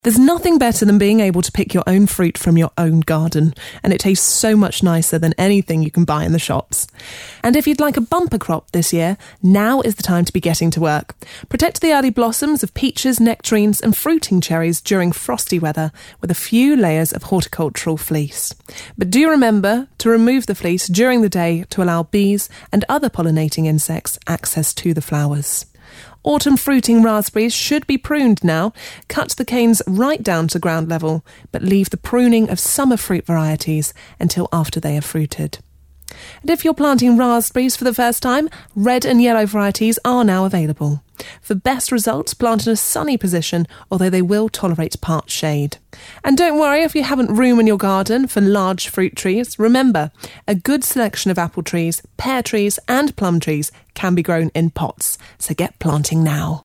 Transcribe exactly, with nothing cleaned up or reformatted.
There's nothing better than being able to pick your own fruit from your own garden, and it tastes so much nicer than anything you can buy in the shops. And if you'd like a bumper crop this year, now is the time to be getting to work. Protect the early blossoms of peaches, nectarines and fruiting cherries during frosty weather with a few layers of horticultural fleece. But do remember to remove the fleece during the day to allow bees and other pollinating insects access to the flowers. Autumn fruiting raspberries should be pruned now. Cut the canes right down to ground level, but leave the pruning of summer fruit varieties until after they have fruited. And if you're planting raspberries for the first time, red and yellow varieties are now available. For best results, plant in a sunny position, although they will tolerate part shade. And don't worry if you haven't room in your garden for large fruit trees. Remember, a good selection of apple trees, pear trees and plum trees can be grown in pots, so get planting now.